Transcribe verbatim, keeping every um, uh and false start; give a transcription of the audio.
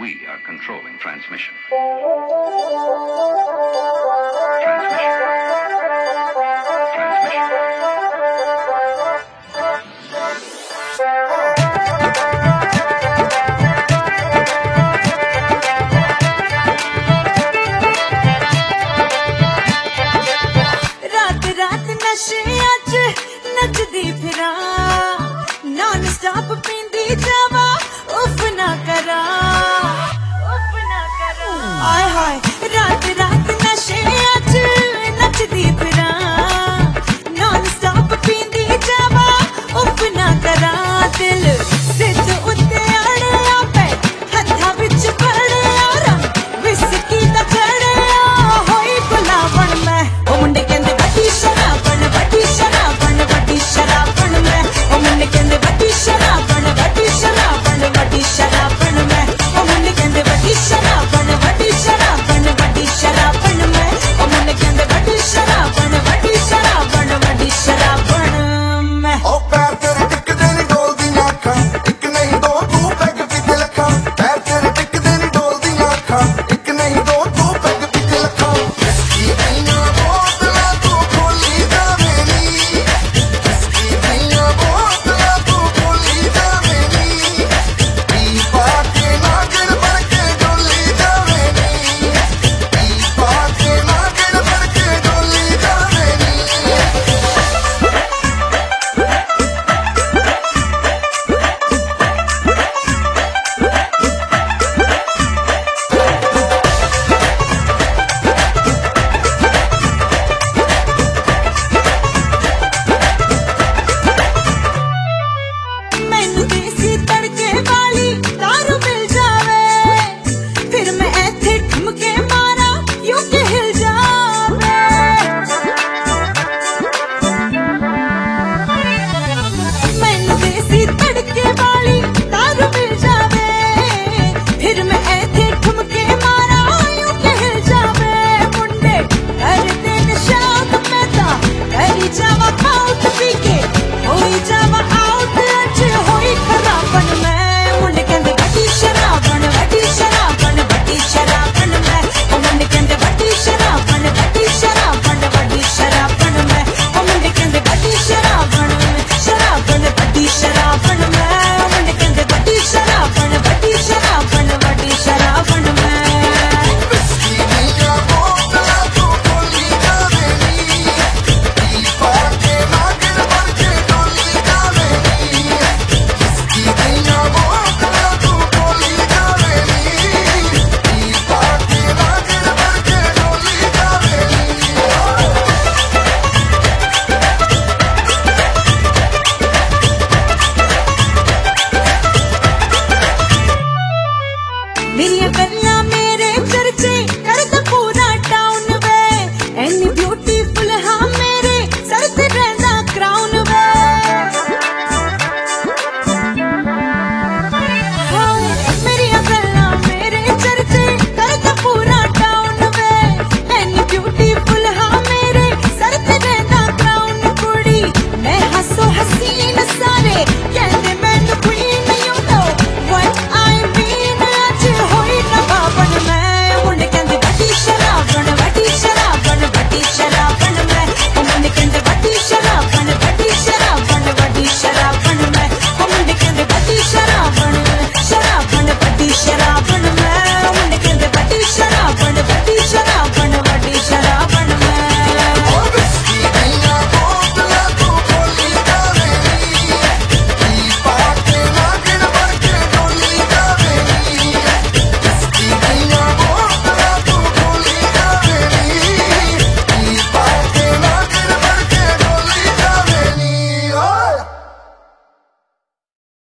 We are controlling transmission. Transmission. Transmission. रात रात नशियां च नचदी फिरा नॉन स्टॉप पींदी जावा उफ ना करा उफ ना करा आय हाय रात रात नशियां च नचदी फिरा नॉन स्टॉप पींदी जावा उफ ना करा दिल सिद्ध उत्ते अड़िया पे हत्था विच फड़िया रंग विस्की दा चढ़िया होई गुलाबण मैं ओ मुंडे कहंदे बड़ी शराबण बड़ी शराबण बड़ी शराबण मैं ओ मुंडे कहंदे बड़ी शराबण बड़ी शराबण बड़ी शराबण मैं ओ मुंडे कहंदे बड़ी शराबण बड़ी शराबण बड़ी शराबण मैं ओ मुंडे कहंदे बड़ी शराबण बड़ी शराबण बड़ी शराबण मैं ओ पैर तेरे टिकदे नी डोलदियां अखां इक नहीं दो तू पैग पीते लखां पैर तेरे टिकदे नी डोलदियां अखां इक नहीं दो तू पैग पीते लखां इसकी आईयां बोतलां तू खोली जावे नी इसकी आईयां बोतलां तू खोली जावे नी पी पा के नागण बन के डोली जावे नी पी पा के नागण बन के डोली जावे नी मैनू देसी तड़के वाली दारू मिल जावे फिर मैं ऐथे ठुमके मारा यूं के हिल जावे मैनू देसी तड़के वाली दारू मिल जावे फिर मैं ऐथे ठुमके मारा यूं के हिल जावे मुंडे कर दे निशान मैं ता करी जावा आउट पी के होई जावा आउट अच होई खराबन मैं मुंडे कहंदे बड़ी शराबन बड़ी शराबन बड़ी शराबन मैं ओ मुंडे कहंदे बड़ी शराबन बड़ी शराबन बड़ी शराबन मैं ओ मुंडे कहंदे बड़ी शराबन शराबन बड़ी शराबन मैं ओ मुंडे कहंदे बड़ी शराबन बड़ी शराबन बड़ी शराबन मैं इसकी आईयां बोतलां तू खोली जावे नी पी पा के नागण बन के डोली जावे नी इसकी आईयां बोतलां तू खोली जावे नी पी पा के नागण बन के डोली जावे नी मेरियां गल्लां